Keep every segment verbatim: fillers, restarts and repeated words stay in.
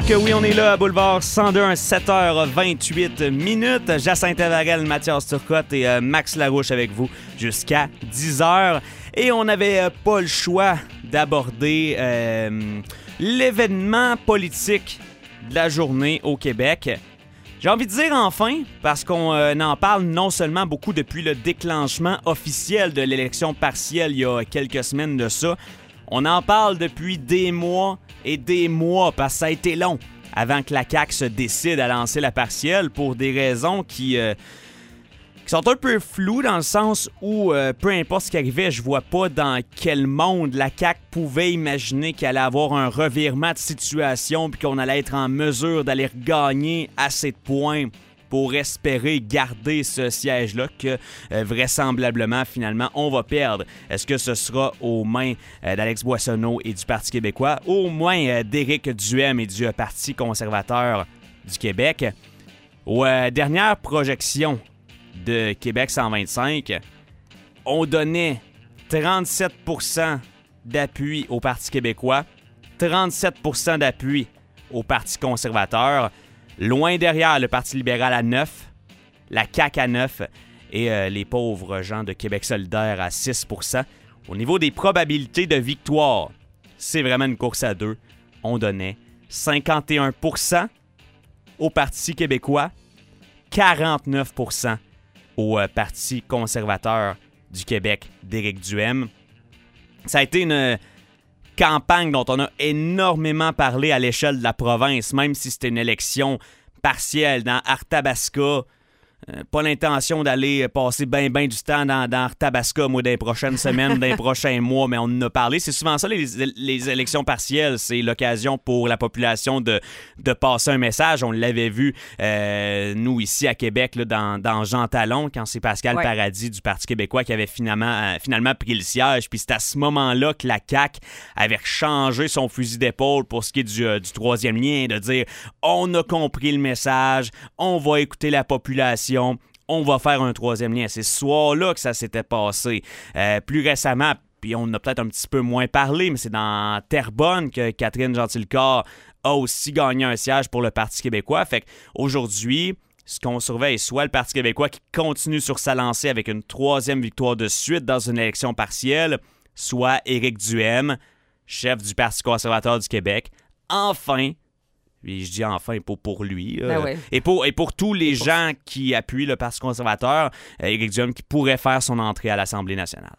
que oui, on est là à Boulevard cent deux, sept heures vingt-huit minutes. Jacinthe Avarel, Mathias Turcotte et euh, Max Larouche avec vous jusqu'à dix heures. Et on n'avait euh, pas le choix d'aborder euh, l'événement politique de la journée au Québec. J'ai envie de dire enfin, parce qu'on euh, en parle non seulement beaucoup depuis le déclenchement officiel de l'élection partielle il y a quelques semaines de ça, on en parle depuis des mois et des mois, parce que ça a été long avant que la C A Q se décide à lancer la partielle pour des raisons qui, euh, qui sont un peu floues dans le sens où, euh, peu importe ce qui arrivait, je vois pas dans quel monde la C A Q pouvait imaginer qu'il allait avoir un revirement de situation puis qu'on allait être en mesure d'aller gagner assez de points pour espérer garder ce siège-là que euh, vraisemblablement, finalement, on va perdre. Est-ce que ce sera aux mains euh, d'Alex Boissonnault et du Parti québécois, aux mains euh, d'Éric Duhem et du euh, Parti conservateur du Québec? Aux euh, dernières projections de Québec cent vingt-cinq, on donnait trente-sept pour cent d'appui au Parti québécois, trente-sept pour cent d'appui au Parti conservateur. Loin derrière, le Parti libéral à neuf, la C A Q à neuf et euh, les pauvres gens de Québec solidaire à six pour cent. Au niveau des probabilités de victoire, c'est vraiment une course à deux. On donnait cinquante et un pour cent au Parti québécois, quarante-neuf pour cent au euh, Parti conservateur du Québec d'Éric Duhem. Ça a été une campagne dont on a énormément parlé à l'échelle de la province, même si c'était une élection partielle dans Arthabasca. Euh, pas l'intention d'aller passer bien ben du temps dans, dans Arthabasca, moi, dans les prochaines semaines, dans les prochains mois, mais on en a parlé. C'est souvent ça, les, les élections partielles. C'est l'occasion pour la population de, de passer un message. On l'avait vu, euh, nous, ici à Québec, là, dans, dans Jean Talon, quand c'est Pascal ouais. Paradis du Parti québécois qui avait finalement, euh, finalement pris le siège. Puis c'est à ce moment-là que la C A Q avait changé son fusil d'épaule pour ce qui est du, euh, du troisième lien, de dire « On a compris le message, on va écouter la population. » On va faire un troisième lien. C'est ce soir-là que ça s'était passé. Euh, plus récemment, puis on en a peut-être un petit peu moins parlé, mais c'est dans Terrebonne que Catherine Gentilcore a aussi gagné un siège pour le Parti québécois. Fait qu'aujourd'hui, ce qu'on surveille, soit le Parti québécois qui continue sur sa lancée avec une troisième victoire de suite dans une élection partielle, soit Éric Duhem, chef du Parti conservateur du Québec, enfin... Puis je dis enfin pour, pour lui. Euh, ben ouais. et, pour, et pour tous les pour... gens qui appuient le Parti conservateur, euh, Éric Duhem qui pourrait faire son entrée à l'Assemblée nationale.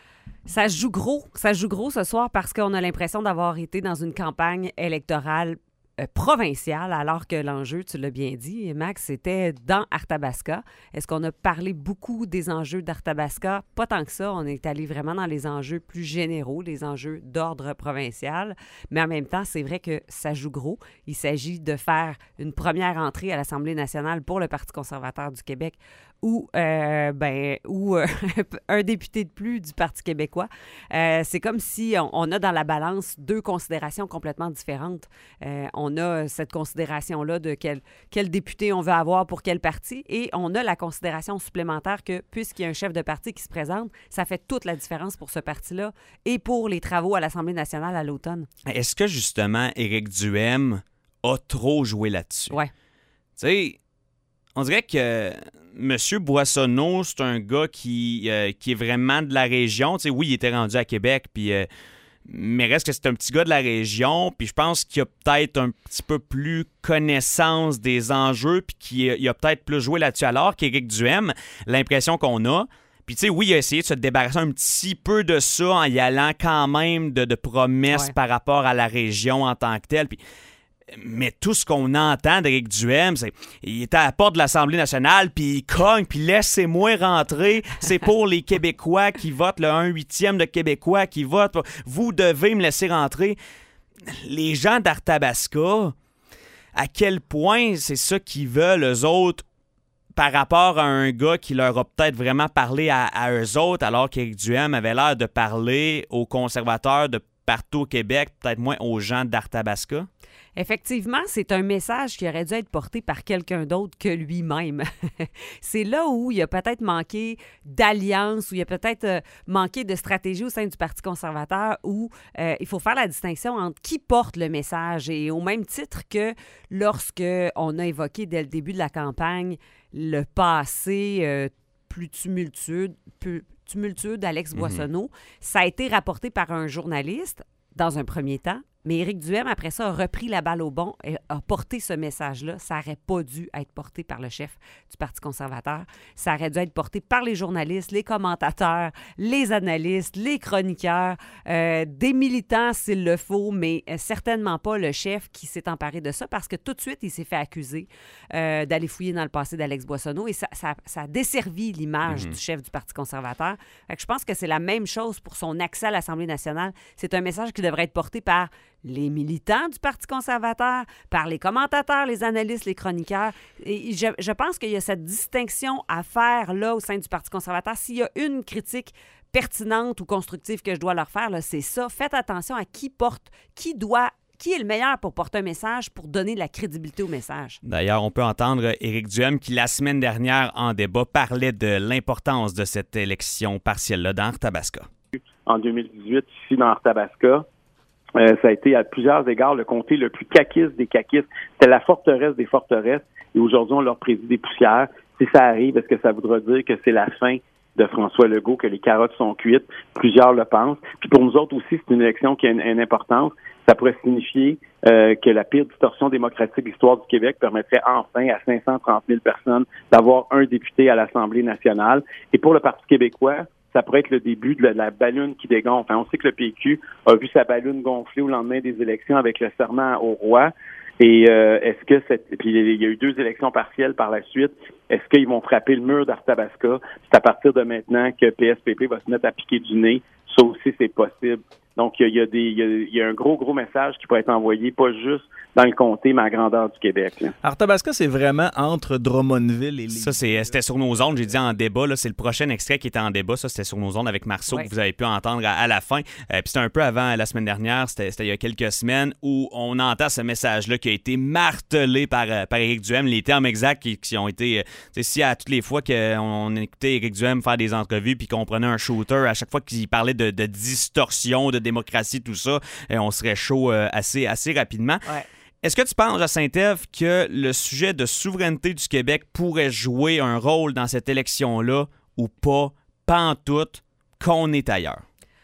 Ça joue gros. Ça joue gros ce soir parce qu'on a l'impression d'avoir été dans une campagne électorale euh, provinciale, alors que l'enjeu, tu l'as bien dit, Max, c'était dans Arthabasca. Est-ce qu'on a parlé beaucoup des enjeux d'Arthabasca? Pas tant que ça. On est allé vraiment dans les enjeux plus généraux, les enjeux d'ordre provincial. Mais en même temps, c'est vrai que ça joue gros. Il s'agit de faire une première entrée à l'Assemblée nationale pour le Parti conservateur du Québec ou, euh, ben, ou euh, un député de plus du Parti québécois. Euh, c'est comme si on, on a dans la balance deux considérations complètement différentes. Euh, on a cette considération-là de quel, quel député on veut avoir pour quel parti et on a la considération supplémentaire que puisqu'il y a un chef de parti qui se présente, ça fait toute la différence pour ce parti-là et pour les travaux à l'Assemblée nationale à l'automne. Est-ce que justement Éric Duhem a trop joué là-dessus? Oui. Tu sais, on dirait que M. Boissonnault, c'est un gars qui, euh, qui est vraiment de la région. Tu sais, oui, il était rendu à Québec, puis, euh, mais reste que c'est un petit gars de la région. Puis je pense qu'il a peut-être un petit peu plus connaissance des enjeux, puis qu'il a, il a peut-être plus joué là-dessus. Alors qu'Éric Duhem, l'impression qu'on a, puis tu sais, oui, il a essayé de se débarrasser un petit peu de ça en y allant quand même de, de promesses ouais. par rapport à la région en tant que telle. Puis mais tout ce qu'on entend d'Éric Duhem, c'est il est à la porte de l'Assemblée nationale, puis il cogne, puis laissez-moi rentrer. C'est pour les Québécois qui votent, le un huitième de Québécois qui votent. Vous devez me laisser rentrer. Les gens d'Arthabasca, à quel point c'est ça qu'ils veulent, eux autres, par rapport à un gars qui leur a peut-être vraiment parlé à, à eux autres, alors qu'Éric Duhem avait l'air de parler aux conservateurs de partout au Québec, peut-être moins aux gens d'Arthabasca? Effectivement, c'est un message qui aurait dû être porté par quelqu'un d'autre que lui-même. C'est là où il a peut-être manqué d'alliance, où il a peut-être euh, manqué de stratégie au sein du Parti conservateur, où euh, il faut faire la distinction entre qui porte le message. Et au même titre que lorsque on a évoqué dès le début de la campagne le passé euh, plus tumultueux, plus tumultueux d'Alex Boissonneau, mm-hmm. ça a été rapporté par un journaliste dans un premier temps. Mais Éric Duhem, après ça, a repris la balle au bon et a porté ce message-là. Ça n'aurait pas dû être porté par le chef du Parti conservateur. Ça aurait dû être porté par les journalistes, les commentateurs, les analystes, les chroniqueurs, euh, des militants s'il le faut, mais certainement pas le chef qui s'est emparé de ça parce que tout de suite, il s'est fait accuser euh, d'aller fouiller dans le passé d'Alex Boissonneau et ça, ça, ça a desservi l'image mm-hmm. du chef du Parti conservateur. Fait que je pense que c'est la même chose pour son accès à l'Assemblée nationale. C'est un message qui devrait être porté par les militants du Parti conservateur, par les commentateurs, les analystes, les chroniqueurs. Et je, je pense qu'il y a cette distinction à faire là au sein du Parti conservateur. S'il y a une critique pertinente ou constructive que je dois leur faire, là, c'est ça. Faites attention à qui porte, qui doit Qui est le meilleur pour porter un message, pour donner de la crédibilité au message? D'ailleurs, on peut entendre Éric Duhem qui, la semaine dernière, en débat, parlait de l'importance de cette élection partielle-là dans Arthabasca. En deux mille dix-huit, ici dans Arthabasca, Euh, ça a été à plusieurs égards le comté le plus caquiste des caquistes. C'était la forteresse des forteresses. Et aujourd'hui, on leur préside des poussières. Si ça arrive, est-ce que ça voudra dire que c'est la fin de François Legault, que les carottes sont cuites? Plusieurs le pensent. Puis pour nous autres aussi, c'est une élection qui a une, une importance. Ça pourrait signifier euh, que la pire distorsion démocratique de l'histoire du Québec permettrait enfin à cinq cent trente mille personnes d'avoir un député à l'Assemblée nationale. Et pour le Parti québécois, ça pourrait être le début de la, de la balloune qui dégonfle. Enfin, on sait que le P Q a vu sa balloune gonfler au lendemain des élections avec le serment au roi. Et euh, est-ce que cette, puis il y a eu deux élections partielles par la suite. Est-ce qu'ils vont frapper le mur d'Arthabasca? C'est à partir de maintenant que P S P P va se mettre à piquer du nez. Ça aussi, c'est possible. Donc, il y a, des, il y a, il y a un gros, gros message qui pourrait être envoyé, pas juste dans le comté, mais à grandeur du Québec. Là. Arthabasca, c'est vraiment entre Drummondville et... Les... Ça, c'est, c'était sur nos ondes. J'ai dit en débat. Là, c'est le prochain extrait qui était en débat. Ça, c'était sur nos ondes avec Marceau, ouais. que vous avez pu entendre à, à la fin. Euh, puis c'était un peu avant la semaine dernière. C'était, c'était il y a quelques semaines où on entend ce message-là qui a été martelé par, par Éric Duhem. Les termes exacts qui, qui ont été... Tu sais, si à toutes les fois qu'on on écoutait Éric Duhem faire des entrevues puis qu'on prenait un shooter, à chaque fois qu'il parlait de, de distorsion, de démocratie, tout ça, on serait chaud euh, assez, assez rapidement. Ouais. Est-ce que tu penses, Jacinthe, que le sujet de souveraineté du Québec pourrait jouer un rôle dans cette élection-là ou pas, pantoute, qu'on est ailleurs?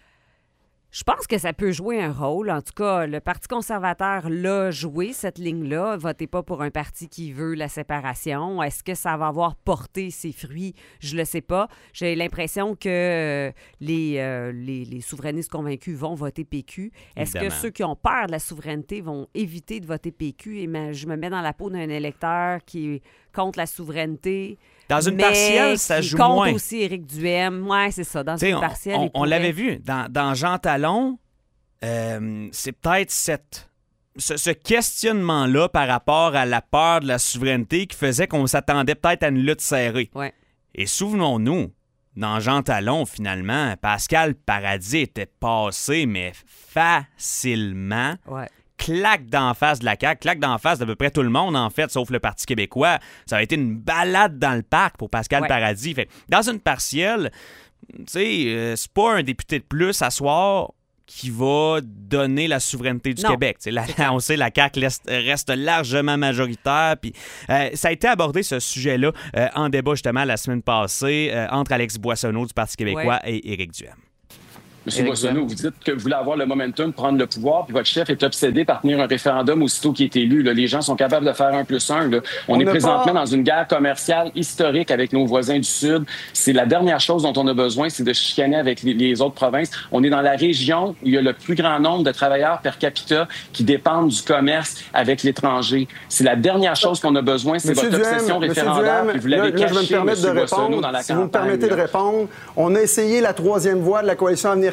Je pense que ça peut jouer un rôle. En tout cas, le Parti conservateur l'a joué, cette ligne-là. Votez pas pour un parti qui veut la séparation. Est-ce que ça va avoir porté ses fruits? Je le sais pas. J'ai l'impression que euh, les, euh, les, les souverainistes convaincus vont voter P Q. Est-ce Évidemment. que ceux qui ont peur de la souveraineté vont éviter de voter P Q? Et ben, je me mets dans la peau d'un électeur qui est contre la souveraineté. Dans une partielle, ça joue compte moins. aussi Éric Duhem. Oui, c'est ça. Dans T'sais, une partielle, on, on, pourrait... on l'avait vu. Dans, dans Jean Talon, euh, c'est peut-être cette, ce, ce questionnement-là par rapport à la peur de la souveraineté qui faisait qu'on s'attendait peut-être à une lutte serrée. Ouais. Et souvenons-nous, dans Jean Talon, finalement, Pascal Paradis était passé, mais facilement. Ouais. Claque d'en face de la C A Q, claque d'en face d'à peu près tout le monde, en fait, sauf le Parti québécois. Ça a été une balade dans le parc pour Pascal ouais. Paradis. Fait, dans une partielle, tu sais, euh, c'est pas un député de plus à soir qui va donner la souveraineté du non. Québec. La, on sait la C A Q reste, reste largement majoritaire. Puis, euh, ça a été abordé, ce sujet-là, euh, en débat justement la semaine passée euh, entre Alex Boissonneau du Parti québécois ouais. et Éric Duhem. M. Boissonneau, vous dites que vous voulez avoir le momentum, prendre le pouvoir, puis votre chef est obsédé par tenir un référendum aussitôt qu'il est élu. Là. Les gens sont capables de faire un plus un. Là. On, on est présentement pas... dans une guerre commerciale historique avec nos voisins du Sud. C'est la dernière chose dont on a besoin, c'est de chicaner avec les, les autres provinces. On est dans la région où il y a le plus grand nombre de travailleurs per capita qui dépendent du commerce avec l'étranger. C'est la dernière chose qu'on a besoin, c'est Monsieur votre Duhem, obsession référendaire. Duhem, vous l'avez là, là, caché, je vais me permettre M. de répondre. Dans la si campagne, vous me permettez là. de répondre, on a essayé la troisième voie de la coalition Avenir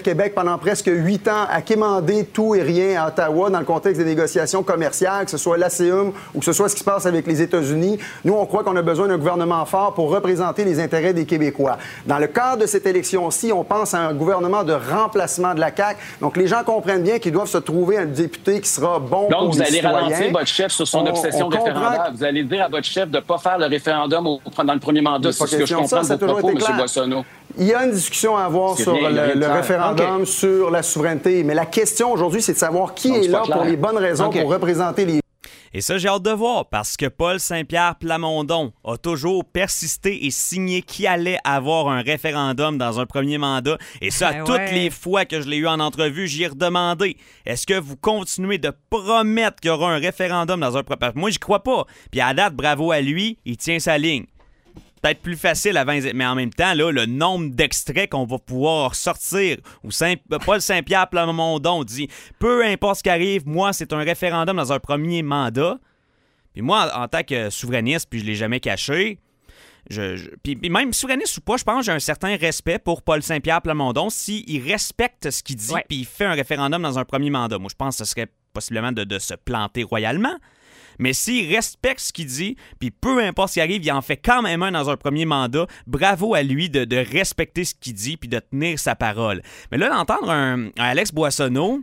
Avenir Québec pendant presque huit ans à quémander tout et rien à Ottawa dans le contexte des négociations commerciales, que ce soit l'A C E M ou que ce soit ce qui se passe avec les États-Unis. Nous, on croit qu'on a besoin d'un gouvernement fort pour représenter les intérêts des Québécois. Dans le cadre de cette élection-ci, on pense à un gouvernement de remplacement de la C A Q. Donc, les gens comprennent bien qu'ils doivent se trouver un député qui sera bon Donc, pour vous les allez citoyens. ralentir votre chef sur son On- obsession on comprend référendaire. que- Vous allez dire à votre chef de ne pas faire le référendum au, dans le premier mandat. Il est pas C'est ce que je question de ça, comprends ça a de vos toujours propos, été M. clair. Boissonneau. Il y a une discussion à avoir C'est sur rien, le, rien de le clair. référendum OK. sur la souveraineté. Mais la question aujourd'hui, c'est de savoir qui Donc, est c'est là pas clair. pour les bonnes raisons OK. pour représenter les Et ça, j'ai hâte de voir, parce que Paul Saint-Pierre Plamondon a toujours persisté et signé qu'il allait avoir un référendum dans un premier mandat. Et ça, Ben toutes ouais. les fois que je l'ai eu en entrevue, j'y ai redemandé. Est-ce que vous continuez de promettre qu'il y aura un référendum dans un premier... Moi, j'y crois pas. Puis à date, bravo à lui, il tient sa ligne. Peut-être plus facile à vingt, mais en même temps, là, le nombre d'extraits qu'on va pouvoir sortir, où Saint, Paul Saint-Pierre Plamondon dit « Peu importe ce qui arrive, moi, c'est un référendum dans un premier mandat. » Puis moi, en, en tant que souverainiste, puis je l'ai jamais caché, je, je- puis, puis même souverainiste ou pas, je pense que j'ai un certain respect pour Paul Saint-Pierre Plamondon s'il respecte ce qu'il dit, Ouais. puis il fait un référendum dans un premier mandat. Moi, je pense que ce serait possiblement de, de se planter royalement. Mais s'il respecte ce qu'il dit, puis peu importe ce qui arrive, il en fait quand même un dans un premier mandat, bravo à lui de, de respecter ce qu'il dit puis de tenir sa parole. Mais là, d'entendre un, un Alex Boissonneau,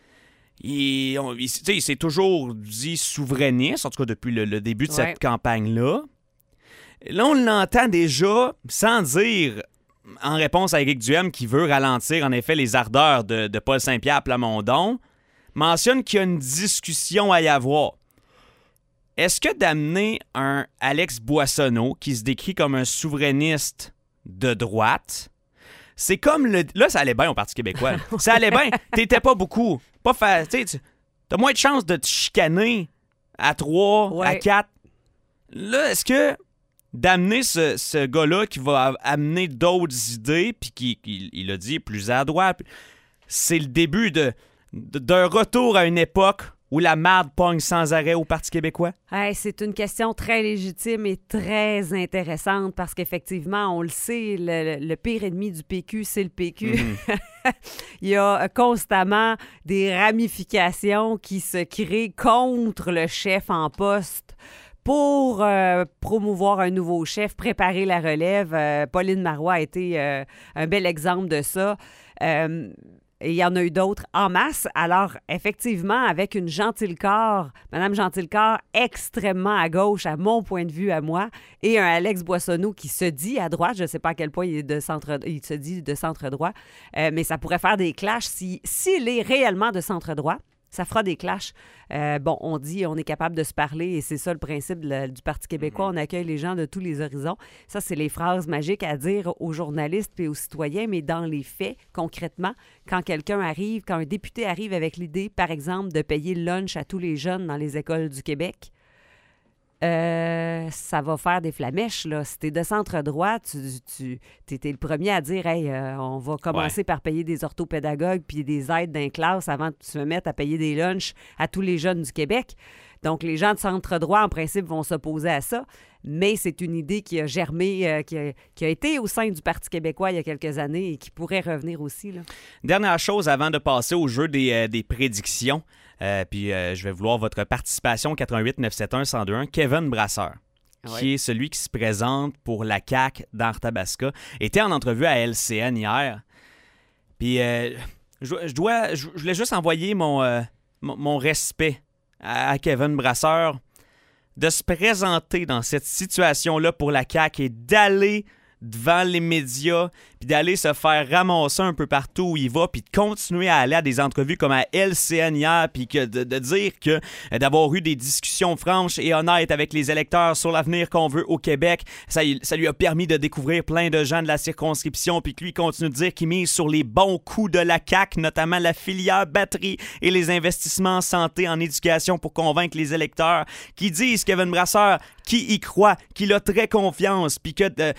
il, on- il- tu sais, il s'est toujours dit souverainiste, en tout cas depuis le, le début de Ouais. cette campagne-là. Là, on l'entend déjà sans dire, en réponse à Éric Duhem, qui veut ralentir en effet les ardeurs de, de Paul Saint-Pierre Plamondon, mentionne qu'il y a une discussion à y avoir. Est-ce que d'amener un Alex Boissonneau, qui se décrit comme un souverainiste de droite, c'est comme le... Là, ça allait bien au Parti québécois. Ça allait bien. T'étais pas beaucoup. Pas fa... Tu sais, tu- t'as moins de chances de te chicaner à trois, à Ouais. quatre. Là, est-ce que d'amener ce, ce gars-là qui va a- amener d'autres idées, puis qui, qui- il a dit, plus à droite, c'est le début de, de- d'un retour à une époque où la marde pogne sans arrêt au Parti québécois? Hey, c'est une question très légitime et très intéressante parce qu'effectivement, on le sait, le, le pire ennemi du P Q, c'est le P Q. Il y a constamment des ramifications qui se créent contre le chef en poste pour euh, promouvoir un nouveau chef, préparer la relève. Euh, Pauline Marois a été euh, un bel exemple de ça. Euh, Et il y en a eu d'autres en masse. Alors, effectivement, avec une Gentilcore, Mme Gentilcore extrêmement à gauche, à mon point de vue, à moi, et un Alex Boissonneau qui se dit à droite, je ne sais pas à quel point il, est de centre, il se dit de centre-droit, euh, mais ça pourrait faire des clashs si, s'il est réellement de centre-droit. Ça fera des clashs. Euh, bon, on dit on est capable de se parler et c'est ça le principe de la- du Parti québécois. On accueille les gens de tous les horizons. Ça, c'est les phrases magiques à dire aux journalistes et aux citoyens, mais dans les faits, concrètement, quand quelqu'un arrive, quand un député arrive avec l'idée, par exemple, de payer le lunch à tous les jeunes dans les écoles du Québec, euh, ça va faire des flamèches, là. Si t'es de centre-droit, tu, tu t'es le premier à dire « Hey, euh, on va commencer Ouais. par payer des orthopédagogues puis des aides dans les classes avant de se mettre à payer des lunchs à tous les jeunes du Québec. » Donc, les gens de centre-droit, en principe, vont s'opposer à ça. Mais c'est une idée qui a germé, euh, qui, a, qui a été au sein du Parti québécois il y a quelques années et qui pourrait revenir aussi, là. Dernière chose avant de passer au jeu des, euh, des prédictions, euh, puis euh, je vais vouloir votre participation au quatre un huit neuf sept un un zéro deux un. Kevin Brasseur, Ouais. qui est celui qui se présente pour la C A Q d'Arthabasca, était en entrevue à L C N hier. Puis euh, je, je dois, je, je voulais juste envoyer mon, euh, mon, mon respect à, à Kevin Brasseur de se présenter dans cette situation-là pour la C A Q et d'aller devant les médias, puis d'aller se faire ramasser un peu partout où il va, puis de continuer à aller à des entrevues comme à L C N hier, puis que de, de dire que euh, d'avoir eu des discussions franches et honnêtes avec les électeurs sur l'avenir qu'on veut au Québec, ça, ça lui a permis de découvrir plein de gens de la circonscription, puis que lui continue de dire qu'il mise sur les bons coups de la C A Q, notamment la filière batterie et les investissements en santé, en éducation pour convaincre les électeurs, qui disent, Kevin Brasseur, qui y croit, qu'il a très confiance, puis qu'il croit que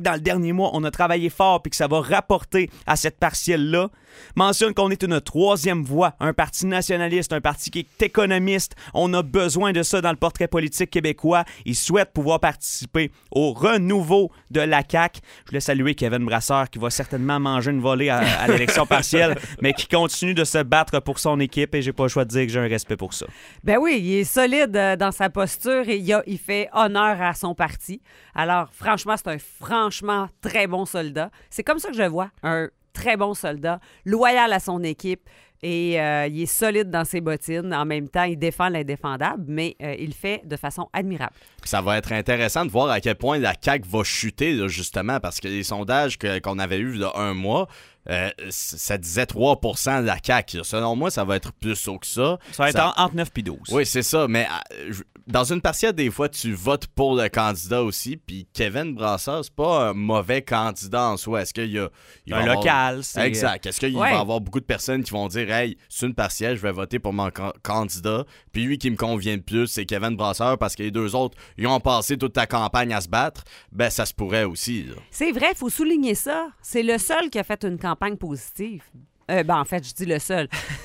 dans le dernier mois, on a travaillé fort puis que ça va rapporter à cette partielle-là. Mentionne qu'on est une troisième voie, un parti nationaliste, un parti qui est économiste. On a besoin de ça dans le portrait politique québécois. Il souhaite pouvoir participer au renouveau de la C A Q. Je voulais saluer Kevin Brasseur qui va certainement manger une volée à, à l'élection partielle, mais qui continue de se battre pour son équipe et j'ai pas le choix de dire que j'ai un respect pour ça. Ben oui, il est solide euh, dans sa posture et il, a, il fait honneur à son parti. Alors, franchement, c'est un franchement très bon soldat. C'est comme ça que je le vois, un très bon soldat, loyal à son équipe et euh, il est solide dans ses bottines. En même temps, il défend l'indéfendable, mais euh, il le fait de façon admirable. Ça va être intéressant de voir à quel point la C A Q va chuter, là, justement, parce que les sondages que, qu'on avait eus il y a un mois, euh, ça disait trois pour cent de la C A Q. Selon moi, ça va être plus haut que ça. Ça va être ça... entre neuf et douze. Oui, c'est ça, mais euh, dans une partielle, des fois, tu votes pour le candidat aussi, puis Kevin Brasseur, c'est pas un mauvais candidat en soi. Est-ce qu'il y a... Il un va local, avoir... c'est... Exact. Est-ce qu'il ouais. va y avoir beaucoup de personnes qui vont dire « Hey, c'est une partielle, je vais voter pour mon ca- candidat. » Puis lui qui me convient le plus, c'est Kevin Brasseur, parce que les deux autres, ils ont passé toute ta campagne à se battre. Ben, ça se pourrait aussi, là. C'est vrai, il faut souligner ça. C'est le seul qui a fait une campagne positive. Euh, ben, en fait, je dis le seul.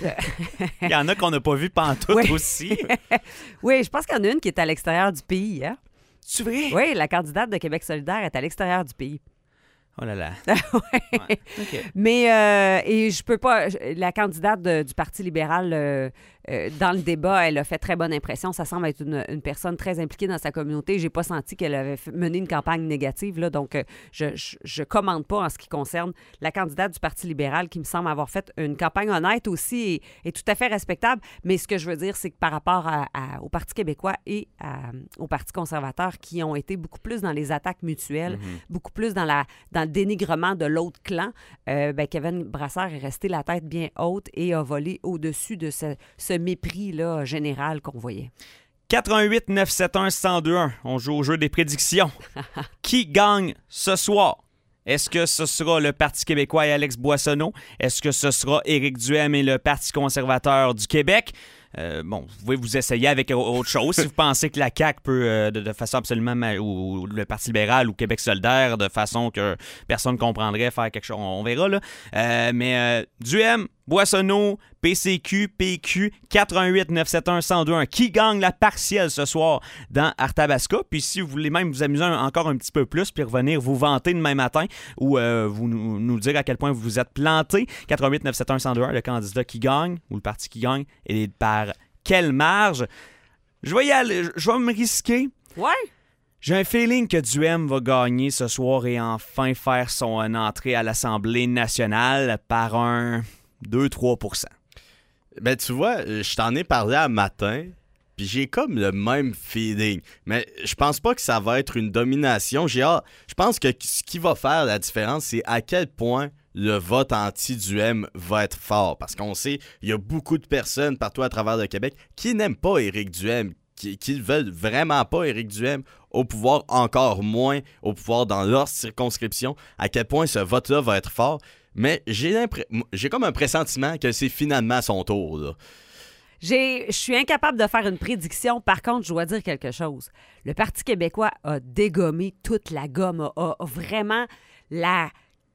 Il y en a qu'on n'a pas vu pantoute oui. aussi. Oui, je pense qu'il y en a une qui est à l'extérieur du pays. Hein? C'est vrai? Oui, la candidate de Québec solidaire est à l'extérieur du pays. Oh là là. ouais. Ouais. Okay. Mais, euh, et je peux pas... La candidate de, du Parti libéral, euh, euh, dans le débat, elle a fait très bonne impression. Ça semble être une, une personne très impliquée dans sa communauté. J'ai pas senti qu'elle avait mené une campagne négative, là, donc euh, je, je, je commande pas en ce qui concerne la candidate du Parti libéral qui me semble avoir fait une campagne honnête aussi et, et tout à fait respectable. Mais ce que je veux dire, c'est que par rapport à, à, au Parti québécois et à, au Parti conservateur qui ont été beaucoup plus dans les attaques mutuelles, mm-hmm. beaucoup plus dans la... Dans le dénigrement de l'autre clan, euh, ben Kevin Brasseur est resté la tête bien haute et a volé au-dessus de ce, ce mépris-là général qu'on voyait. quatre un huit neuf sept un un zéro deux un. On joue au jeu des prédictions. Qui gagne ce soir? Est-ce que ce sera le Parti québécois et Alex Boissonneau? Est-ce que ce sera Éric Duhaime et le Parti conservateur du Québec? Euh, bon, vous pouvez vous essayer avec autre chose si vous pensez que la C A Q peut, euh, de, de façon absolument... Ma- ou, ou le Parti libéral ou Québec solidaire, de façon que personne ne comprendrait, faire quelque chose. On, on verra, là. Euh, mais euh, Duhaime, Boissonneau, P C Q, P Q, quatre un huit neuf sept un un zéro deux un. Qui gagne la partielle ce soir dans Arthabasca? Puis si vous voulez même vous amuser un, encore un petit peu plus, puis revenir vous vanter demain matin ou euh, vous nous, nous dire à quel point vous vous êtes planté, quatre un huit neuf sept un un zéro deux un, le candidat qui gagne ou le parti qui gagne, et par quelle marge? Je vais y aller, je vais me risquer. Ouais. J'ai un feeling que Duhaime va gagner ce soir et enfin faire son euh, entrée à l'Assemblée nationale par un deux à trois pour cent. Ben, tu vois, je t'en ai parlé à matin, puis j'ai comme le même feeling. Mais je pense pas que ça va être une domination. J'ai hâte. Je pense que ce qui va faire la différence, c'est à quel point le vote anti-Duhaime va être fort. Parce qu'on sait, il y a beaucoup de personnes partout à travers le Québec qui n'aiment pas Éric Duhaime, qui, qui veulent vraiment pas Éric Duhaime au pouvoir, encore moins au pouvoir dans leur circonscription. À quel point ce vote-là va être fort. Mais j'ai, l'impré- j'ai comme un pressentiment que c'est finalement son tour, là. J'ai, je suis incapable de faire une prédiction. Par contre, je dois dire quelque chose. Le Parti québécois a dégommé toute la gomme, a, a vraiment la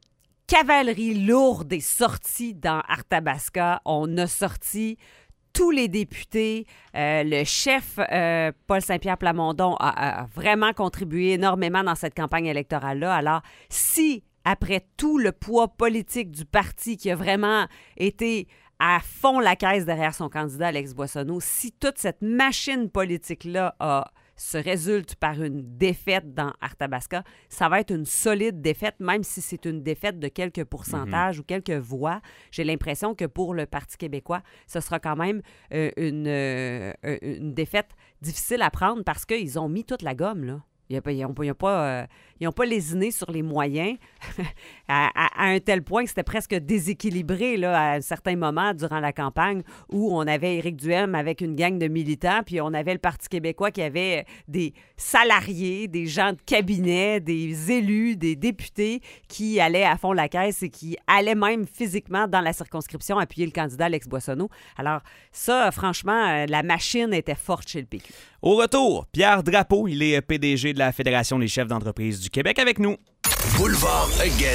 cavalerie lourde est sortie dans Arthabasca. On a sorti tous les députés. Euh, le chef, euh, Paul Saint-Pierre Plamondon, a, a vraiment contribué énormément dans cette campagne électorale-là. Alors, si, après tout le poids politique du parti qui a vraiment été à fond la caisse derrière son candidat Alex Boissonneau, si toute cette machine politique-là a, se résulte par une défaite dans Arthabasca, ça va être une solide défaite, même si c'est une défaite de quelques pourcentages mm-hmm. ou quelques voix. J'ai l'impression que pour le Parti québécois, ce sera quand même euh, une, euh, une défaite difficile à prendre parce qu'ils ont mis toute la gomme, là. Ils n'ont pas, pas, euh, pas lésiné sur les moyens à, à, à un tel point que c'était presque déséquilibré là, à un certain moment durant la campagne où on avait Éric Duhaime avec une gang de militants, puis on avait le Parti québécois qui avait des salariés, des gens de cabinet, des élus, des députés qui allaient à fond la caisse et qui allaient même physiquement dans la circonscription appuyer le candidat Alex Boissonneau. Alors ça, franchement, la machine était forte chez le P Q. Au retour, Pierre Drapeau, il est P D G de la Fédération des chefs d'entreprise du Québec avec nous. Boulevard Again.